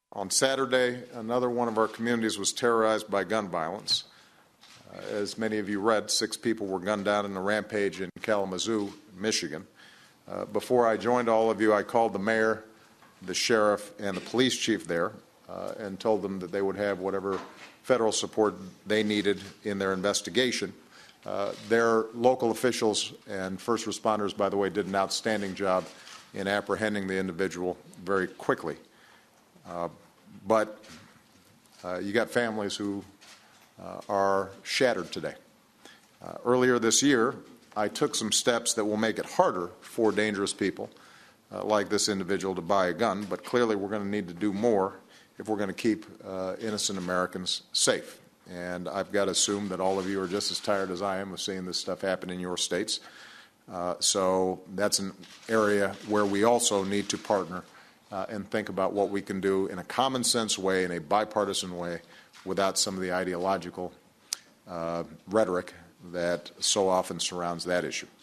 On Saturday, another one of our communities was terrorized by gun violence. As many of you read, 6 people were gunned down in a rampage in Kalamazoo, Michigan. Before I joined all of you, I called the mayor, the sheriff, and the police chief there and told them that they would have whatever federal support they needed in their investigation. Their local officials and first responders, by the way, did an outstanding job in apprehending the individual very quickly. But you got families who are shattered today. Earlier this year, I took some steps that will make it harder for dangerous people like this individual to buy a gun, but clearly we're going to need to do more if we're going to keep innocent Americans safe. And I've got to assume that all of you are just as tired as I am of seeing this stuff happen in your states. So that's an area where we also need to partner and think about what we can do in a common sense way, in a bipartisan way, without some of the ideological rhetoric that so often surrounds that issue.